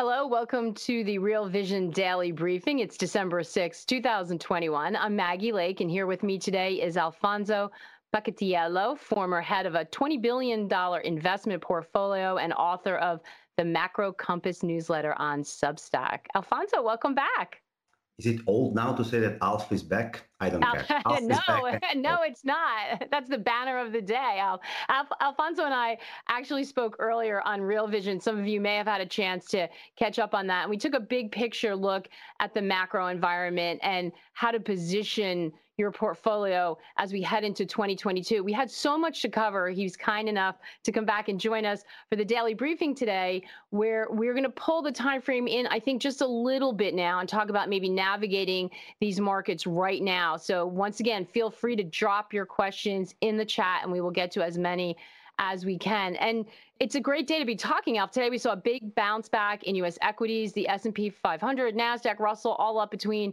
Hello, welcome to the Real Vision Daily Briefing. It's December 6, 2021. I'm Maggie Lake, and here with me today is Alfonso Bacatiello, former head of a $20 billion investment portfolio and author of the Macro Compass newsletter on Substack. Alfonso, welcome back. Is it old now to say that Alf is back? I don't care. Alf No, is back. no, it's not. That's the banner of the day. Alfonso and I actually spoke earlier on Real Vision. Some of you may have had a chance to catch up on that. And we took a big picture look at the macro environment and how to position your portfolio as we head into 2022. We had so much to cover. He was kind enough to come back and join us for the daily briefing today, where we're going to pull the time frame in, I think, just a little bit now and talk about maybe navigating these markets right now. So once again, feel free to drop your questions in the chat and we will get to as many as we can. And it's a great day to be talking, Alf. Today we saw a big bounce back in U.S. equities, the S&P 500, NASDAQ, Russell, all up between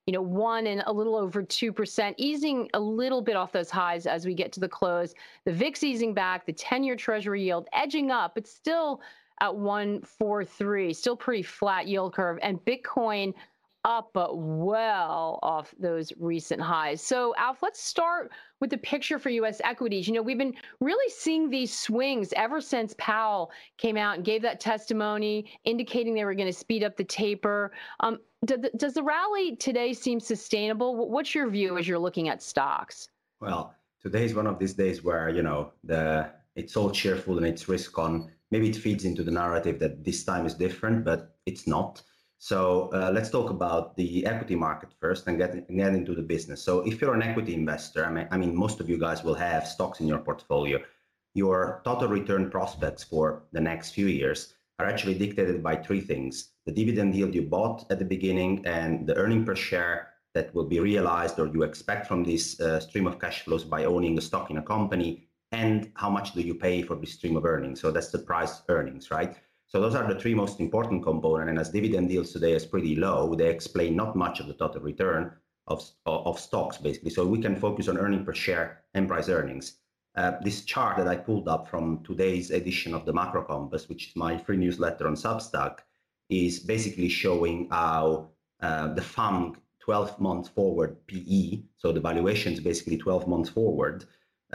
1 and a little over 2%, easing a little bit off those highs as we get to the close. The VIX easing back, the 10-year Treasury yield edging up, but still at 143, still pretty flat yield curve, and Bitcoin up, but well off those recent highs. So, Alf, let's start with the picture for U.S. equities. We've been really seeing these swings ever since Powell came out and gave that testimony indicating they were going to speed up the taper. Does the rally today seem sustainable? What's your view as you're looking at stocks? Well, today is one of these days where, it's all cheerful and it's risk on. Maybe it feeds into the narrative that this time is different, but it's not. So let's talk about the equity market first and get into the business. So if you're an equity investor, I mean, most of you guys will have stocks in your portfolio. Your total return prospects for the next few years are actually dictated by three things: the dividend yield you bought at the beginning and the earning per share that will be realized or you expect from this stream of cash flows by owning a stock in a company, and how much do you pay for this stream of earnings. So that's the price earnings, right? So those are the three most important components. And as dividend yields today is pretty low, they explain not much of the total return of stocks, basically. So we can focus on earning per share and price earnings. This chart that I pulled up from today's edition of the Macro Compass, which is my free newsletter on Substack, is basically showing how the FANG 12 months forward PE, so the valuation is basically 12 months forward,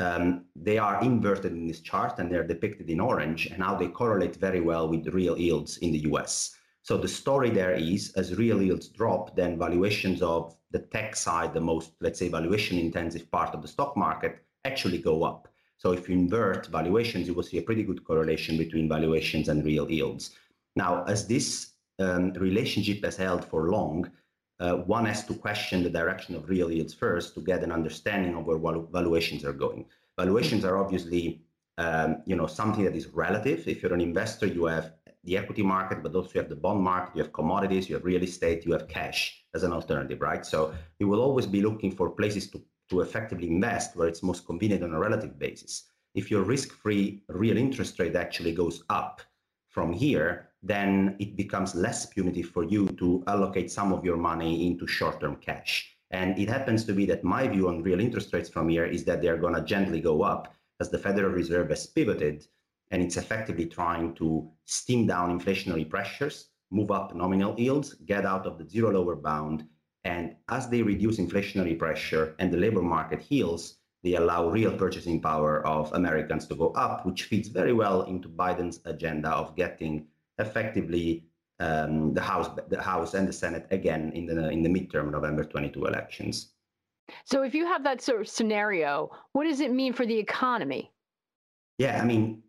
they are inverted in this chart and they're depicted in orange, and how they correlate very well with the real yields in the US. So the story there is, as real yields drop, then valuations of the tech side, the most, let's say, valuation intensive part of the stock market, actually go up. So if you invert valuations, you will see a pretty good correlation between valuations and real yields. Now, as this relationship has held for long, one has to question the direction of real yields first to get an understanding of where valuations are going. Valuations are obviously, something that is relative. If you're an investor, you have the equity market, but also you have the bond market, you have commodities, you have real estate, you have cash as an alternative, right? So you will always be looking for places to effectively invest where it's most convenient on a relative basis. If your risk-free real interest rate actually goes up from here, then it becomes less punitive for you to allocate some of your money into short-term cash. And it happens to be that my view on real interest rates from here is that they're going to gently go up as the Federal Reserve has pivoted, and it's effectively trying to stem down inflationary pressures, move up nominal yields, get out of the zero lower bound. And as they reduce inflationary pressure and the labor market heals, they allow real purchasing power of Americans to go up, which fits very well into Biden's agenda of getting effectively the House and the Senate again in the midterm November 22 elections. So if you have that sort of scenario, what does it mean for the economy? Yeah, I mean,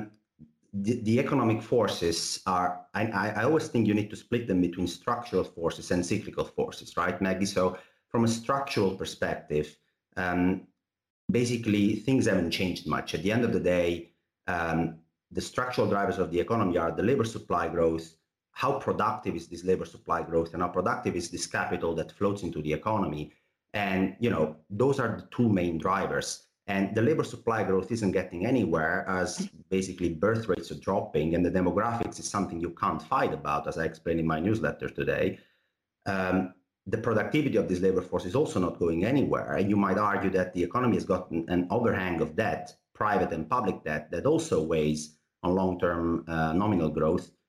the economic forces are, I always think you need to split them between structural forces and cyclical forces, right, Maggie? So from a structural perspective, basically things haven't changed much. At the end of the day, the structural drivers of the economy are the labor supply growth. How productive is this labor supply growth, and how productive is this capital that floats into the economy? And those are the two main drivers. And the labor supply growth isn't getting anywhere as basically birth rates are dropping, and the demographics is something you can't fight about, as I explained in my newsletter today. The productivity of this labor force is also not going anywhere. And you might argue that the economy has gotten an overhang of debt, private and public debt, that also weighs on long-term nominal growth.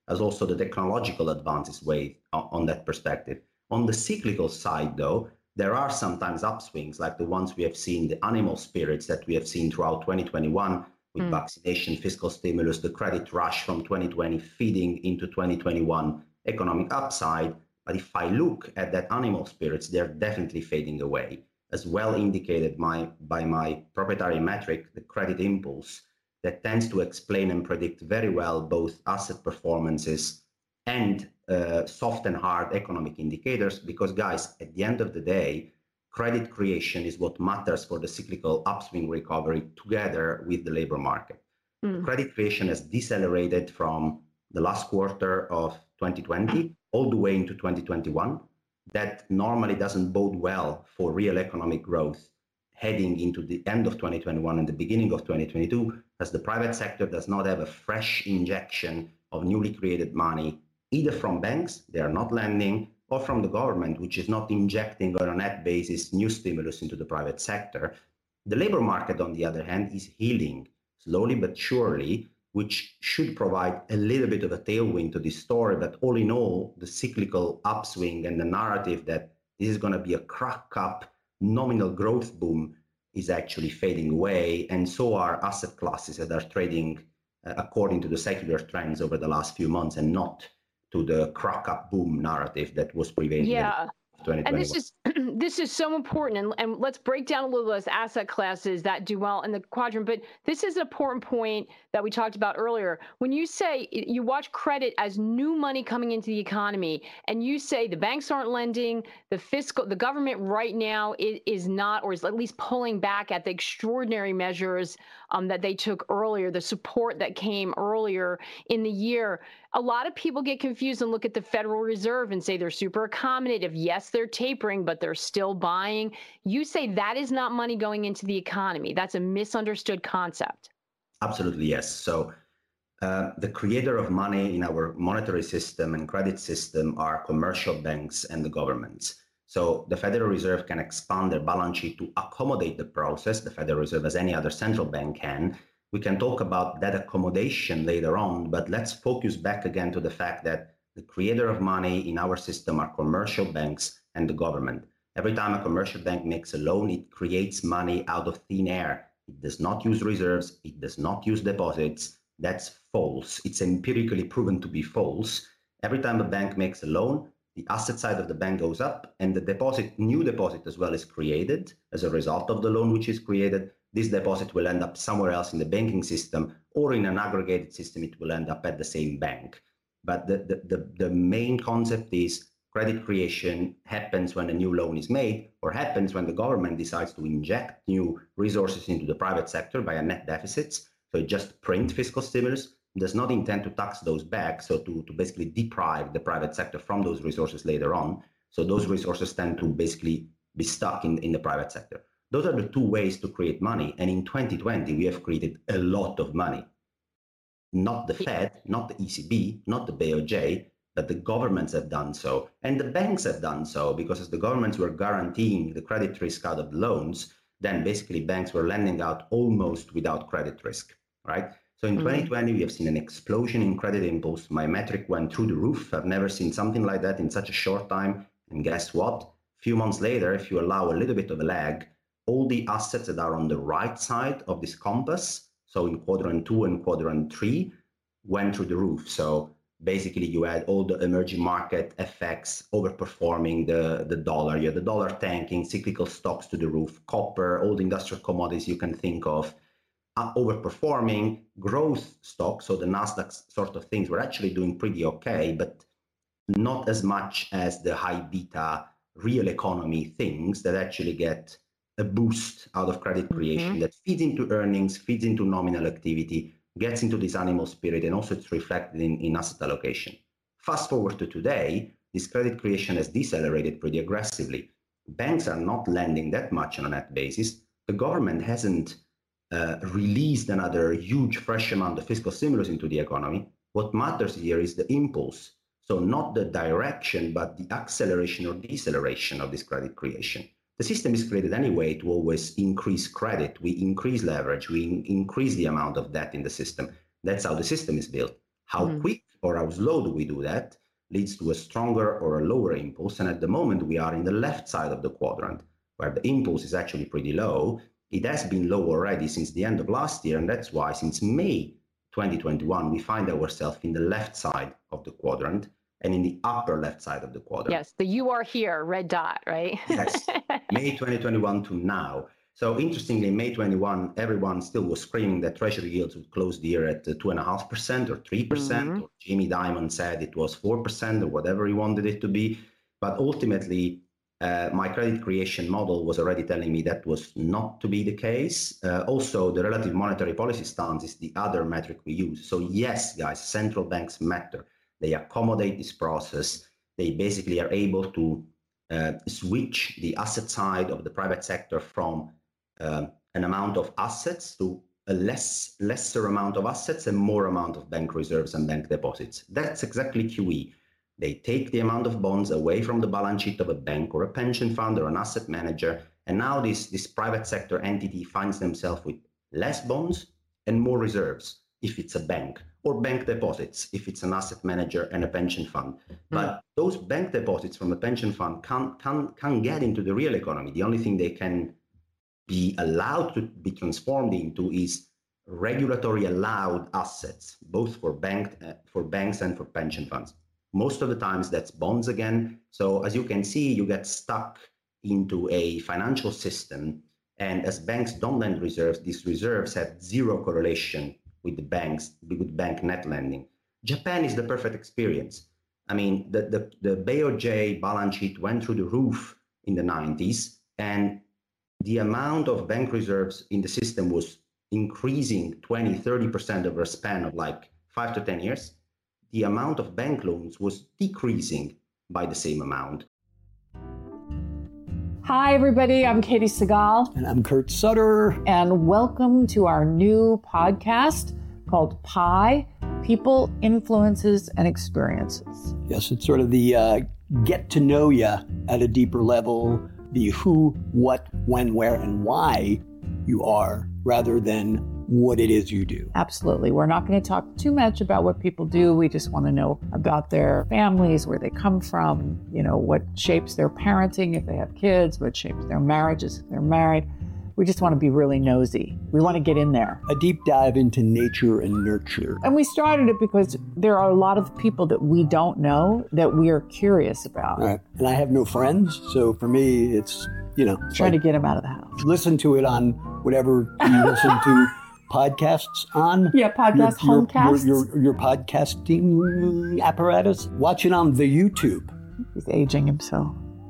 as also the technological advances weigh on that perspective. On the cyclical side, though, there are sometimes upswings like the ones we have seen, the animal spirits that we have seen throughout 2021 with vaccination, fiscal stimulus, the credit rush from 2020 feeding into 2021 economic upside. But if I look at that animal spirits, they're definitely fading away, as well indicated by my proprietary metric, the credit impulse, that tends to explain and predict very well both asset performances and soft and hard economic indicators. Because guys, at the end of the day, credit creation is what matters for the cyclical upswing recovery together with the labor market. Credit creation has decelerated from the last quarter of 2020 all the way into 2021. That normally doesn't bode well for real economic growth heading into the end of 2021 and the beginning of 2022, as the private sector does not have a fresh injection of newly created money, either from banks, they are not lending, or from the government, which is not injecting on a net basis new stimulus into the private sector. The labor market, on the other hand, is healing slowly but surely, which should provide a little bit of a tailwind to this story. But all in all, the cyclical upswing and the narrative that this is going to be a crack up nominal growth boom is actually fading away. And so are asset classes that are trading according to the secular trends over the last few months, and not to the crack up boom narrative that was prevailing. Yeah. And this is so important. And let's break down a little of those asset classes that do well in the quadrant. But this is an important point that we talked about earlier. When you say you watch credit as new money coming into the economy, and you say the banks aren't lending, the government right now is not, or is at least pulling back at the extraordinary measures that they took earlier, the support that came earlier in the year. A lot of people get confused and look at the Federal Reserve and say they're super accommodative. Yes, they're tapering, but they're still buying. You say that is not money going into the economy. That's a misunderstood concept. Absolutely, yes. So the creator of money in our monetary system and credit system are commercial banks and the governments. So the Federal Reserve can expand their balance sheet to accommodate the process. The Federal Reserve, as any other central bank, can. We can talk about that accommodation later on, but let's focus back again to the fact that the creator of money in our system are commercial banks and the government. Every time a commercial bank makes a loan, it creates money out of thin air. It does not use reserves. It does not use deposits. That's false. It's empirically proven to be false. Every time a bank makes a loan, the asset side of the bank goes up, and the new deposit as well is created as a result of the loan which is created. This deposit will end up somewhere else in the banking system, or in an aggregated system, it will end up at the same bank. But the main concept is credit creation happens when a new loan is made, or happens when the government decides to inject new resources into the private sector via net deficits. So it just print fiscal stimulus, does not intend to tax those back, so to basically deprive the private sector from those resources later on. So those resources tend to basically be stuck in the private sector. Those are the two ways to create money. And in 2020, we have created a lot of money. Not the Fed, not the ECB, not the BOJ, but the governments have done so. And the banks have done so, because as the governments were guaranteeing the credit risk out of the loans, then basically banks were lending out almost without credit risk, right? So in 2020, we have seen an explosion in credit impulse. My metric went through the roof. I've never seen something like that in such a short time. And guess what? A few months later, if you allow a little bit of a lag, all the assets that are on the right side of this compass, so in quadrant 2 and quadrant 3, went through the roof. So basically you had all the emerging market effects overperforming the dollar. You had the dollar tanking, cyclical stocks to the roof, copper, all the industrial commodities you can think of, overperforming growth stocks. So the Nasdaq sort of things were actually doing pretty okay, but not as much as the high beta real economy things that actually get a boost out of credit creation that feeds into earnings, feeds into nominal activity, gets into this animal spirit, and also it's reflected in asset allocation. Fast forward to today, this credit creation has decelerated pretty aggressively. Banks are not lending that much on a net basis. The government hasn't released another huge fresh amount of fiscal stimulus into the economy. What matters here is the impulse. So not the direction, but the acceleration or deceleration of this credit creation. The system is created anyway to always increase credit. We increase leverage. We increase the amount of debt in the system. That's how the system is built. How quick or how slow do we do that leads to a stronger or a lower impulse. And at the moment, we are in the left side of the quadrant, where the impulse is actually pretty low. It has been low already since the end of last year, and that's why since May 2021, we find ourselves in the left side of the quadrant and in the upper left side of the quadrant. Yes, the "you are here" red dot, right? Yes, May 2021 to now. So interestingly, in May 21, everyone still was screaming that treasury yields would close the year at 2.5% or 3%, or Jamie Dimon said it was 4% or whatever he wanted it to be. But ultimately, my credit creation model was already telling me that was not to be the case. Also, the relative monetary policy stance is the other metric we use. So yes, guys, central banks matter. They accommodate this process. They basically are able to switch the asset side of the private sector from an amount of assets to a lesser amount of assets and more amount of bank reserves and bank deposits. That's exactly QE. They take the amount of bonds away from the balance sheet of a bank or a pension fund or an asset manager, and now this private sector entity finds themselves with less bonds and more reserves if it's a bank, or bank deposits if it's an asset manager and a pension fund. But those bank deposits from a pension fund can't get into the real economy. The only thing they can be allowed to be transformed into is regulatory allowed assets, both for banks and for pension funds. Most of the times that's bonds again. So as you can see, you get stuck into a financial system, and as banks don't lend reserves, these reserves have zero correlation with the banks, with bank net lending. Japan is the perfect experience. I mean, the BOJ balance sheet went through the roof in the 90s, and the amount of bank reserves in the system was increasing 20, 30% over a span of like 5 to 10 years. The amount of bank loans was decreasing by the same amount. Hi, everybody. I'm Katie Segal. And I'm Kurt Sutter. And welcome to our new podcast called PI, People, Influences, and Experiences. Yes, it's sort of the get to know you at a deeper level, the who, what, when, where, and why you are, rather than what it is you do. Absolutely. We're not going to talk too much about what people do. We just want to know about their families, where they come from, what shapes their parenting if they have kids, what shapes their marriages if they're married. We just want to be really nosy. We want to get in there. A deep dive into nature and nurture. And we started it because there are a lot of people that we don't know that we are curious about. Right. And I have no friends, so for me, it's, trying to get them out of the house. Listen to it on whatever you listen to podcasts on. Yeah, podcast, homecasts. Your podcasting apparatus. Watch it on the YouTube. He's aging himself.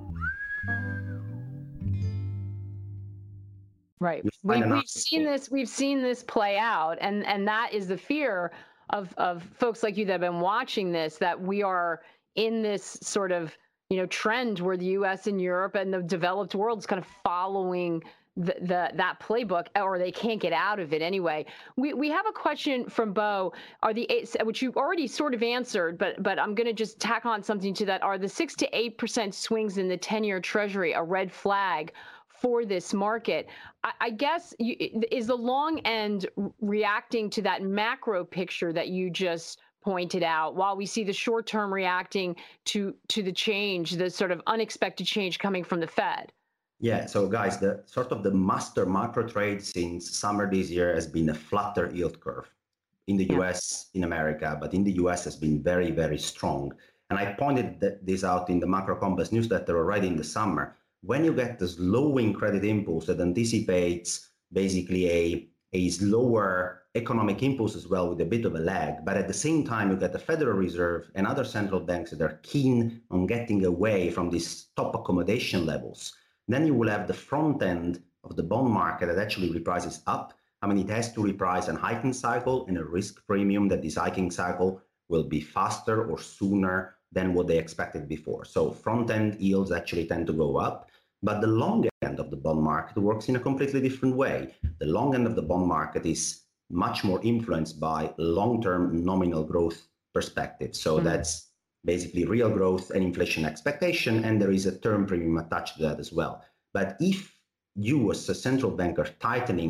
Right. We've seen this play out, and that is the fear of folks like you that have been watching this, that we are in this sort of trend where the U.S. and Europe and the developed world is kind of following that playbook, or they can't get out of it anyway. We have a question from Bo. Which you already sort of answered, but I'm going to just tack on something to that. Are the 6 to 8% swings in the 10-year Treasury a red flag for this market? I guess is the long end reacting to that macro picture that you just pointed out, while we see the short term reacting to the change, the sort of unexpected change coming from the Fed? Yeah, so guys, the master macro trade since summer this year has been a flatter yield curve in the US, in America, but in the US has been very, very strong. And I pointed this out in the Macro Compass newsletter already in the summer. When you get the slowing credit impulse that anticipates basically a slower economic impulse as well, with a bit of a lag, but at the same time you get the Federal Reserve and other central banks that are keen on getting away from these top accommodation levels, then you will have the front end of the bond market that actually reprices up. I mean, it has to reprice a hiking cycle and a risk premium that this hiking cycle will be faster or sooner than what they expected before. So front end yields actually tend to go up. But the long end of the bond market works in a completely different way. The long end of the bond market is much more influenced by long-term nominal growth perspective. So that's basically real growth and inflation expectation, and there is a term premium attached to that as well. But if you as a central bank are tightening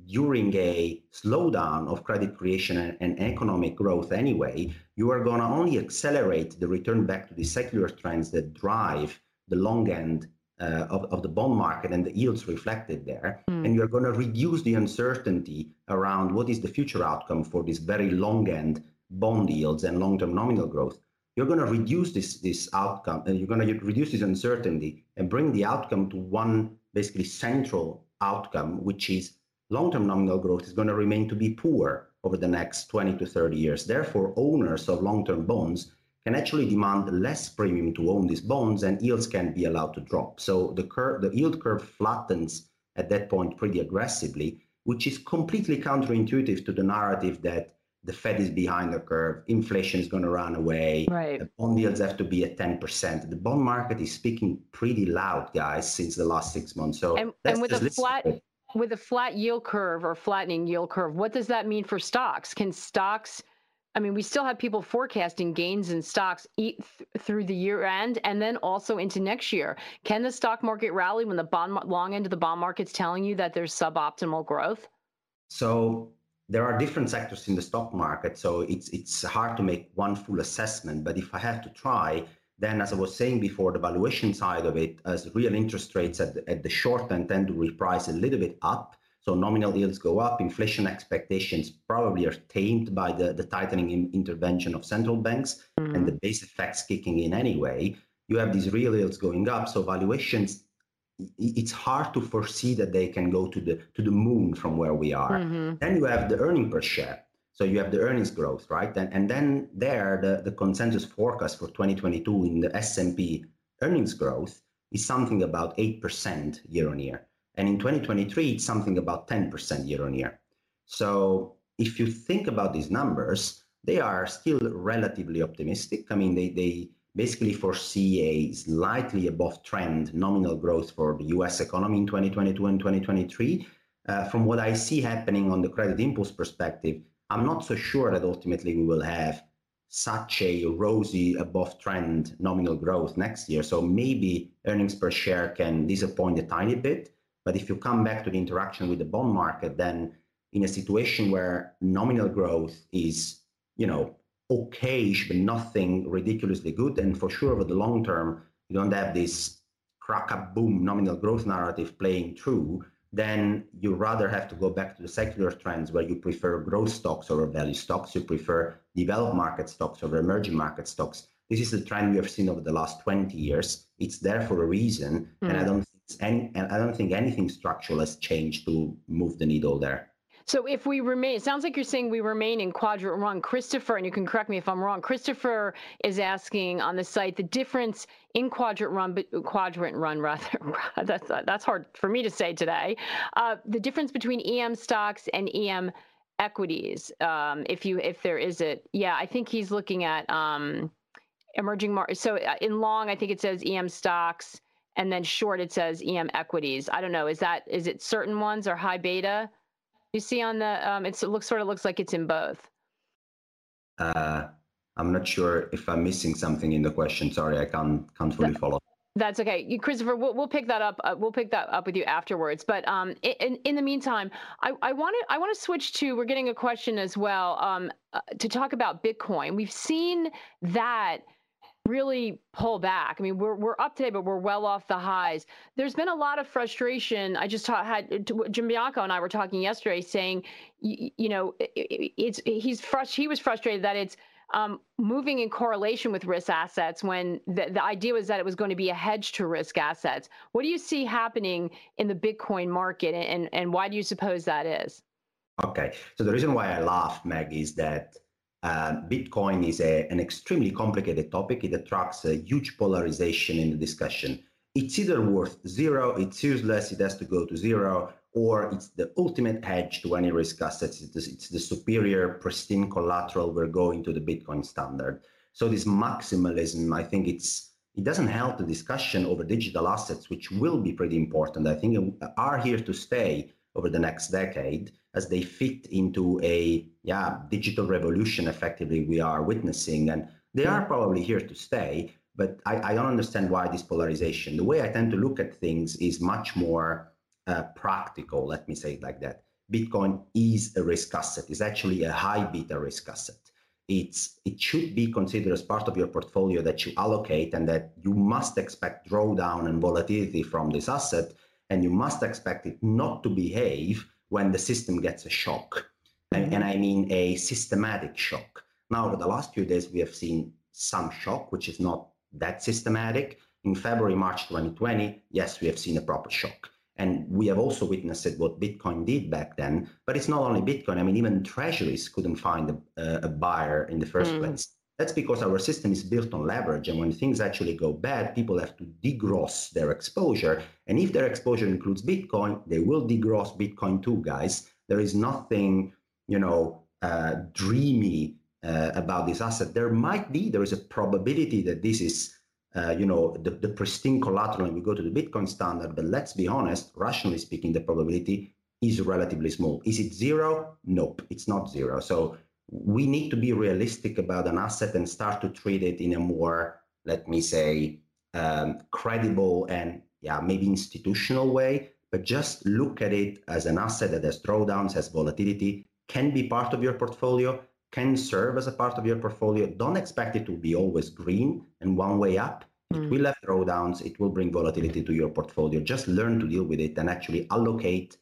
during a slowdown of credit creation and economic growth anyway, you are going to only accelerate the return back to the secular trends that drive the long end of the bond market and the yields reflected there. And you're going to reduce the uncertainty around what is the future outcome for this very long end bond yields and long-term nominal growth. You're going to reduce this outcome, and you're going to reduce this uncertainty and bring the outcome to one basically central outcome, which is long-term nominal growth is going to remain to be poor over the next 20 to 30 years. Therefore, owners of long-term bonds can actually demand less premium to own these bonds, and yields can be allowed to drop. So the yield curve flattens at that point pretty aggressively, which is completely counterintuitive to the narrative that the Fed is behind the curve, inflation is going to run away, right. The bond yields have to be at 10%. The bond market is speaking pretty loud, guys, since the last 6 months. So and with a flat yield curve or flattening yield curve, what does that mean for stocks? Can stocks, I mean, we still have people forecasting gains in stocks through the year end and then also into next year. Can the stock market rally when the long end of the bond market's telling you that there's suboptimal growth? So there are different sectors in the stock market, so it's hard to make one full assessment. But if I have to try, then as I was saying before, the valuation side of it, as real interest rates at the short end tend to reprice a little bit up. So nominal yields go up, inflation expectations probably are tamed by the tightening intervention of central banks and the base effects kicking in anyway. You have these real yields going up, so valuations, it's hard to foresee that they can go to the moon from where we are. Then you have the earning per share. So you have the earnings growth, right? And then there, the consensus forecast for 2022 in the S&P earnings growth is something about 8% year on year. And in 2023, it's something about 10% year on year. So if you think about these numbers, they are still relatively optimistic. I mean, they basically foresee a slightly above trend nominal growth for the US economy in 2022 and 2023. From what I see happening on the credit impulse perspective, I'm not so sure that ultimately we will have such a rosy above trend nominal growth next year. So maybe earnings per share can disappoint a tiny bit. But if you come back to the interaction with the bond market, then in a situation where nominal growth is, okayish, but nothing ridiculously good, and for sure over the long term, you don't have this crack up boom nominal growth narrative playing through, then you rather have to go back to the secular trends where you prefer growth stocks over value stocks, you prefer developed market stocks over emerging market stocks. This is the trend we have seen over the last 20 years. It's there for a reason, and I don't think anything structural has changed to move the needle there. So if we remain, it sounds like you're saying we remain in quadrant run. Christopher, and you can correct me if I'm wrong, Christopher is asking on the site the difference in quadrant run, that's hard for me to say today, the difference between EM stocks and EM equities, if there is it. Yeah, I think he's looking at emerging markets. So in long, I think it says EM stocks, and then short, it says EM equities. I don't know. Is it certain ones or high beta? You see on the, it looks like it's in both. I'm not sure if I'm missing something in the question. Sorry, I can't fully follow. That's okay, Christopher. We'll pick that up. We'll pick that up with you afterwards. But in the meantime, I want to switch to. We're getting a question as well to talk about Bitcoin. We've seen that really pull back. I mean, we're up today, but we're well off the highs. There's been a lot of frustration. I just Jim Bianco and I were talking yesterday, saying, he was frustrated that it's moving in correlation with risk assets when the idea was that it was going to be a hedge to risk assets. What do you see happening in the Bitcoin market, and why do you suppose that is? Okay, so the reason why I laugh, Meg, is that Bitcoin is an extremely complicated topic. It attracts a huge polarization in the discussion. It's either worth zero, it's useless, it has to go to zero, or it's the ultimate hedge to any risk assets. It's the superior, pristine collateral. We're going to the Bitcoin standard. So this maximalism, I think it doesn't help the discussion over digital assets, which will be pretty important. I think are here to stay over the next decade as they fit into a digital revolution effectively we are witnessing. And they are probably here to stay, but I don't understand why this polarization. The way I tend to look at things is much more practical, let me say it like that. Bitcoin is a risk asset. It's actually a high beta risk asset. It should be considered as part of your portfolio that you allocate, and that you must expect drawdown and volatility from this asset, and you must expect it not to behave when the system gets a shock. And I mean a systematic shock. Now, over the last few days, we have seen some shock, which is not that systematic. In February, March 2020, yes, we have seen a proper shock. And we have also witnessed what Bitcoin did back then. But it's not only Bitcoin. I mean, even treasuries couldn't find a buyer in the first place. That's because our system is built on leverage. And when things actually go bad, people have to degross their exposure. And if their exposure includes Bitcoin, they will degross Bitcoin too, guys. There is nothing, dreamy about this asset. There is a probability that this is the pristine collateral and we go to the Bitcoin standard, but let's be honest, rationally speaking, the probability is relatively small. Is it zero? Nope, it's not zero. So we need to be realistic about an asset and start to treat it in a more, let me say, credible and maybe institutional way, but just look at it as an asset that has drawdowns, has volatility, can be part of your portfolio, can serve as a part of your portfolio. Don't expect it to be always green and one way up. It will have drawdowns. It will bring volatility to your portfolio. Just learn to deal with it and actually allocate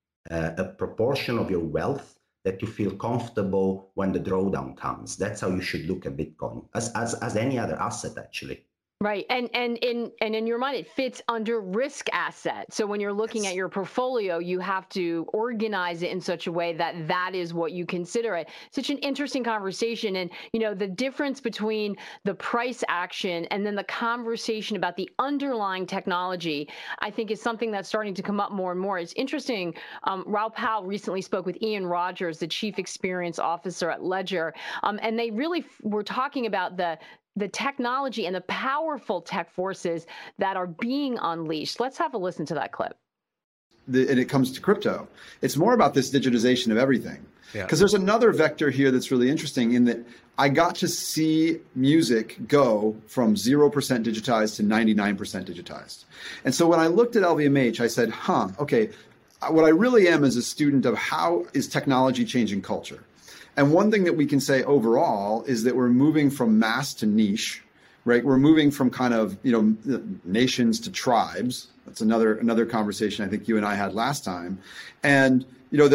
a proportion of your wealth that you feel comfortable when the drawdown comes. That's how you should look at Bitcoin, as any other asset, actually. Right. And in your mind, it fits under risk asset. So when you're looking at your portfolio, you have to organize it in such a way that that is what you consider it. Such an interesting conversation. And, the difference between the price action and then the conversation about the underlying technology, I think is something that's starting to come up more and more. It's interesting. Raoul Pal recently spoke with Ian Rogers, the Chief Experience Officer at Ledger. And they really were talking about the technology and the powerful tech forces that are being unleashed. Let's have a listen to that clip. And it comes to crypto. It's more about this digitization of everything. Because there's another vector here that's really interesting in that I got to see music go from 0% digitized to 99% digitized. And so when I looked at LVMH, I said, okay, what I really am is a student of how is technology changing culture. And one thing that we can say overall is that we're moving from mass to niche, right? We're moving from kind of, nations to tribes. That's another conversation I think you and I had last time. And,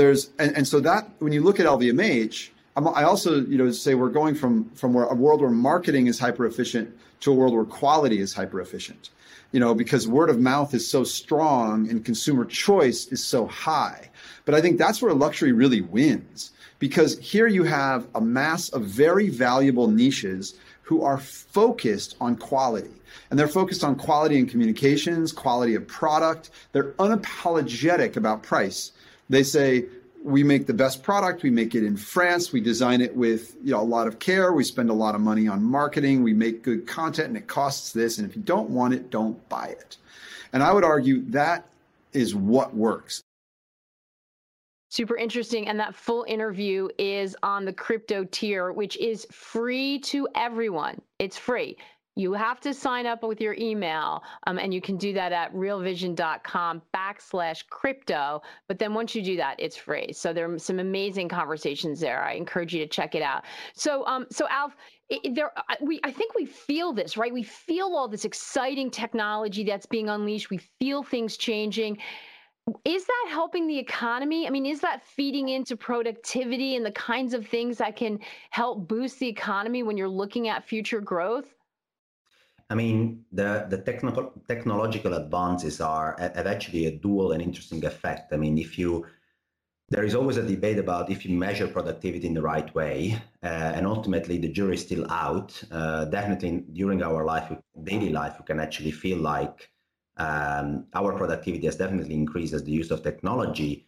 so that when you look at LVMH, I also, say we're going from a world where marketing is hyper efficient to a world where quality is hyper efficient, because word of mouth is so strong and consumer choice is so high. But I think that's where luxury really wins. Because here you have a mass of very valuable niches who are focused on quality. And they're focused on quality in communications, quality of product. They're unapologetic about price. They say, we make the best product. We make it in France. We design it with a lot of care. We spend a lot of money on marketing. We make good content and it costs this. And if you don't want it, don't buy it. And I would argue that is what works. Super interesting. And that full interview is on the crypto tier, which is free to everyone. It's free. You have to sign up with your email, and you can do that at realvision.com/crypto. But then once you do that, it's free. So there are some amazing conversations there. I encourage you to check it out. So Alf, I think we feel this, right? We feel all this exciting technology that's being unleashed. We feel things changing. Is that helping the economy? I mean, is that feeding into productivity and the kinds of things that can help boost the economy when you're looking at future growth? I mean, the technological advances have actually a dual and interesting effect. I mean, there is always a debate about if you measure productivity in the right way, and ultimately the jury is still out. Definitely during our daily life, we can actually feel like our productivity has definitely increased as the use of technology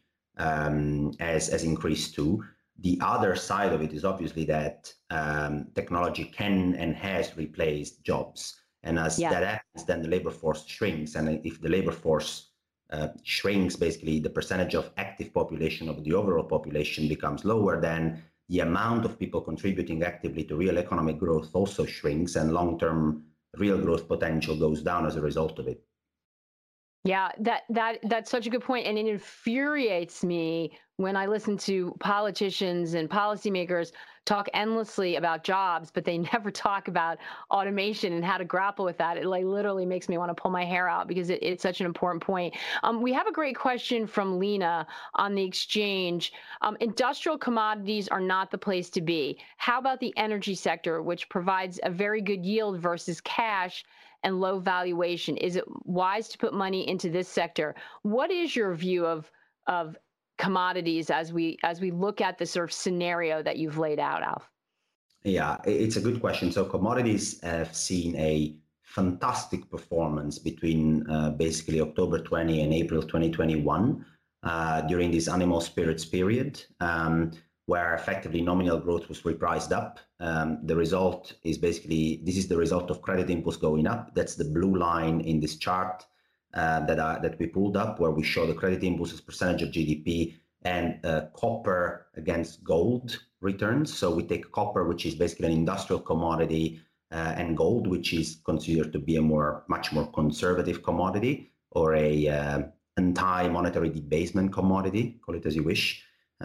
has increased too. The other side of it is obviously that technology can and has replaced jobs. And as that happens, then the labor force shrinks. And if the labor force shrinks, basically the percentage of active population of the overall population becomes lower, then the amount of people contributing actively to real economic growth also shrinks, and long-term real growth potential goes down as a result of it. Yeah, that's such a good point, and it infuriates me when I listen to politicians and policymakers talk endlessly about jobs, but they never talk about automation and how to grapple with that. It like literally makes me want to pull my hair out because it's such an important point. We have a great question from Lena on the exchange. Industrial commodities are not the place to be. How about the energy sector, which provides a very good yield versus cash and low valuation? Is it wise to put money into this sector? What is your view of commodities as we look at the sort of scenario that you've laid out, Alf? Yeah, it's a good question. So commodities have seen a fantastic performance between basically October 20 and April 2021 during this animal spirits period. Where effectively nominal growth was repriced up. The result is basically, this is the result of credit impulse going up. That's the blue line in this chart that we pulled up, where we show the credit impulse as percentage of GDP and copper against gold returns. So we take copper, which is basically an industrial commodity, and gold, which is considered to be a much more conservative commodity, or a anti-monetary debasement commodity, call it as you wish.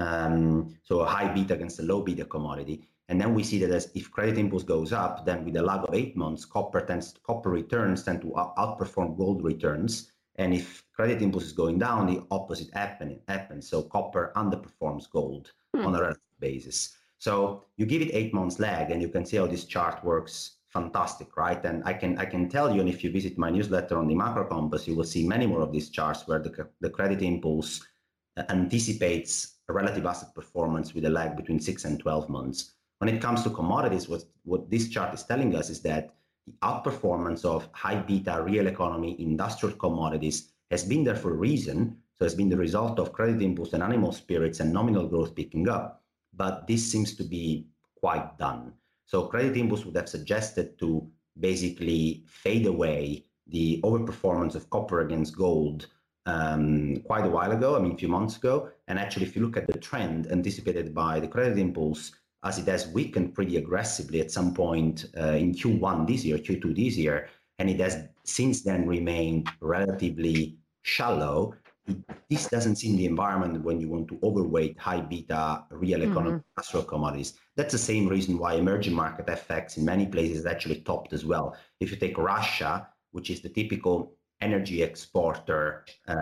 So a high beta against a low beta commodity. And then we see that as if credit impulse goes up, then with a lag of 8 months, copper returns tend to outperform gold returns. And if credit impulse is going down, the opposite happens. So copper underperforms gold on a relative basis. So you give it 8 months lag, and you can see how this chart works. Fantastic, right? And I can tell you, and if you visit my newsletter on the Macro Compass, you will see many more of these charts where the credit impulse anticipates a relative asset performance with a lag between 6 and 12 months. When it comes to commodities, what this chart is telling us is that the outperformance of high beta real economy industrial commodities has been there for a reason. So it's been the result of credit impulse and animal spirits and nominal growth picking up. But this seems to be quite done. So credit impulse would have suggested to basically fade away the overperformance of copper against gold quite a while ago, a few months ago. And actually, if you look at the trend anticipated by the credit impulse, as it has weakened pretty aggressively at some point in Q1 this year, Q2 this year, and it has since then remained relatively shallow, this doesn't seem the environment when you want to overweight high beta real economy industrial commodities. That's the same reason why emerging market FX in many places actually topped as well. If you take Russia, which is the typical energy exporter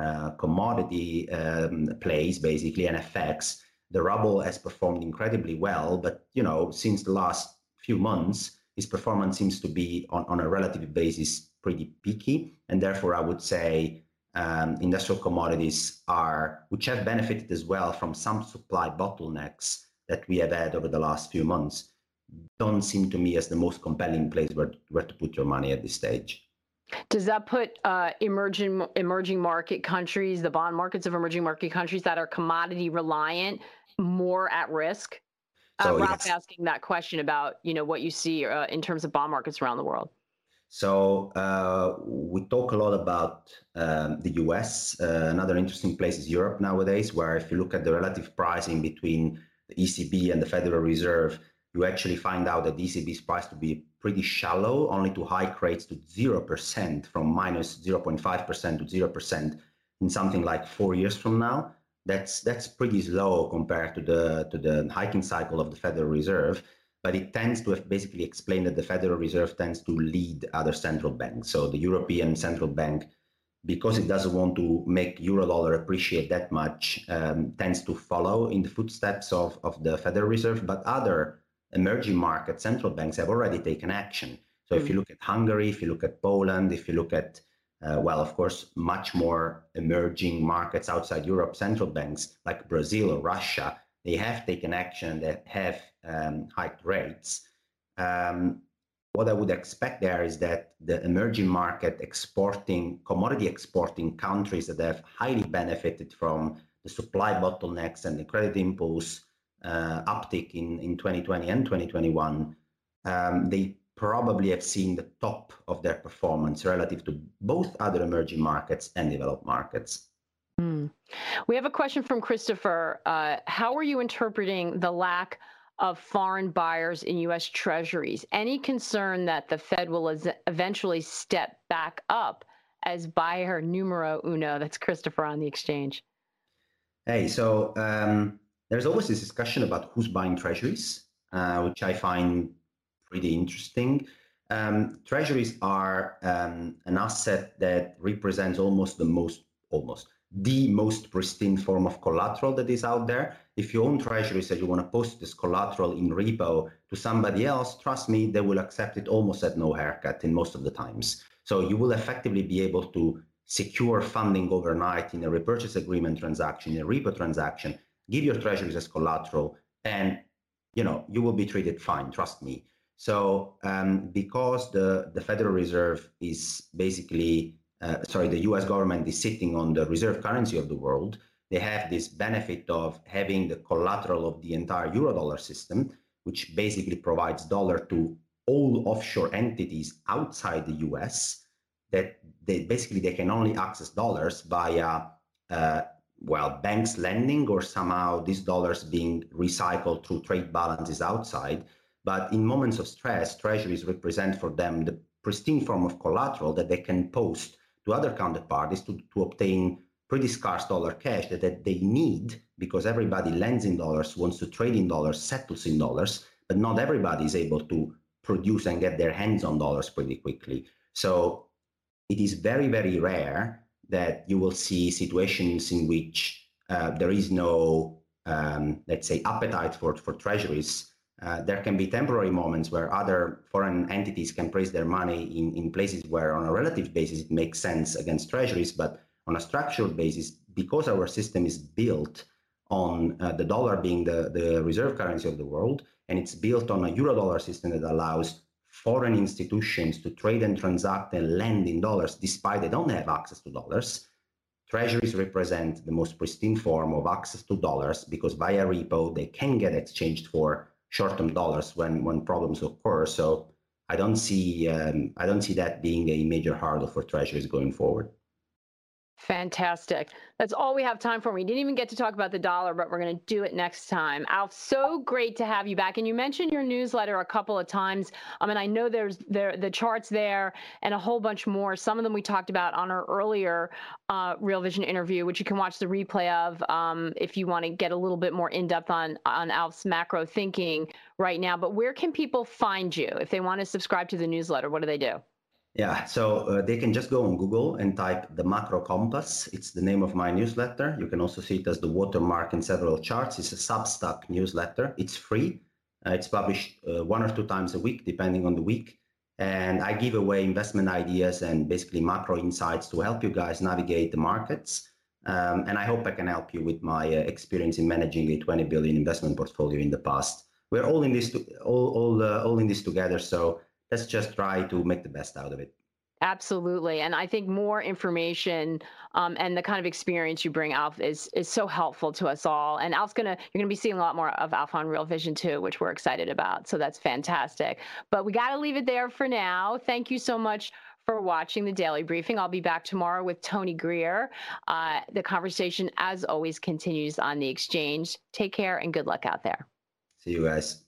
commodity plays, basically, and FX, the ruble has performed incredibly well. But, since the last few months, its performance seems to be on a relative basis pretty peaky. And therefore, I would say industrial commodities which have benefited as well from some supply bottlenecks that we have had over the last few months, don't seem to me as the most compelling place where to put your money at this stage. Does that put emerging market countries, the bond markets of emerging market countries that are commodity reliant, more at risk? So, Ralph asking that question about what you see in terms of bond markets around the world. So we talk a lot about the US. Another interesting place is Europe nowadays, where if you look at the relative pricing between the ECB and the Federal Reserve, you actually find out that the ECB is priced to be pretty shallow, only to hike rates to 0%, from minus 0.5% to 0% in something like 4 years from now. That's pretty slow compared to the hiking cycle of the Federal Reserve. But it tends to have basically explained that the Federal Reserve tends to lead other central banks. So the European Central Bank, because it doesn't want to make Eurodollar appreciate that much, tends to follow in the footsteps of the Federal Reserve. But other emerging market central banks have already taken action. So if you look at Hungary, if you look at Poland, if you look at, of course, much more emerging markets outside Europe, central banks like Brazil or Russia, they have taken action, that have hiked rates. What I would expect there is that the emerging market commodity exporting countries that have highly benefited from the supply bottlenecks and the credit impulse uptick in 2020 and 2021, they probably have seen the top of their performance relative to both other emerging markets and developed markets. We have a question from Christopher. How are you interpreting the lack of foreign buyers in U.S. Treasuries? Any concern that the Fed will eventually step back up as buyer numero uno. That's Christopher on the exchange. Hey, so there's always this discussion about who's buying treasuries, which I find pretty interesting. Treasuries are an asset that represents almost the most pristine form of collateral that is out there. If you own treasuries and you want to post this collateral in repo to somebody else, trust me, they will accept it almost at no haircut in most of the times. So you will effectively be able to secure funding overnight in a repurchase agreement transaction, in a repo transaction, give your treasuries as collateral, and you will be treated fine, trust me. So because the Federal Reserve is basically the US government is sitting on the reserve currency of the world, they have this benefit of having the collateral of the entire Eurodollar system, which basically provides dollar to all offshore entities outside the US, that they can only access dollars via, banks lending, or somehow these dollars being recycled through trade balances outside. But in moments of stress, treasuries represent for them the pristine form of collateral that they can post to other counterparties to obtain pretty scarce dollar cash that they need, because everybody lends in dollars, wants to trade in dollars, settles in dollars, but not everybody is able to produce and get their hands on dollars pretty quickly. So it is very, very rare that you will see situations in which there is no, appetite for treasuries. There can be temporary moments where other foreign entities can place their money in places where on a relative basis it makes sense against treasuries, but on a structural basis, because our system is built on the dollar being the reserve currency of the world, and it's built on a Eurodollar system that allows foreign institutions to trade and transact and lend in dollars despite they don't have access to dollars, treasuries represent the most pristine form of access to dollars, because via repo they can get exchanged for short-term dollars when problems occur. So I don't see that being a major hurdle for treasuries going forward. Fantastic. That's all we have time for. We didn't even get to talk about the dollar, but we're going to do it next time. Alf, so great to have you back. And you mentioned your newsletter a couple of times. And I know there's the charts there and a whole bunch more. Some of them we talked about on our earlier Real Vision interview, which you can watch the replay of if you want to get a little bit more in-depth on Alf's macro thinking right now. But where can people find you if they want to subscribe to the newsletter? What do they do? Yeah, so they can just go on Google and type the Macro Compass. It's the name of my newsletter. You can also see it as the watermark in several charts. It's a Substack newsletter. It's free. It's published 1 or 2 times a week, depending on the week. And I give away investment ideas and basically macro insights to help you guys navigate the markets. And I hope I can help you with my experience in managing a 20 billion investment portfolio in the past. We're all in this all in this together. So let's just try to make the best out of it. Absolutely. And I think more information and the kind of experience you bring, Alf, is so helpful to us all. And you're going to be seeing a lot more of Alf on Real Vision too, which we're excited about. So that's fantastic. But we got to leave it there for now. Thank you so much for watching the Daily Briefing. I'll be back tomorrow with Tony Greer. The conversation, as always, continues on the exchange. Take care and good luck out there. See you guys.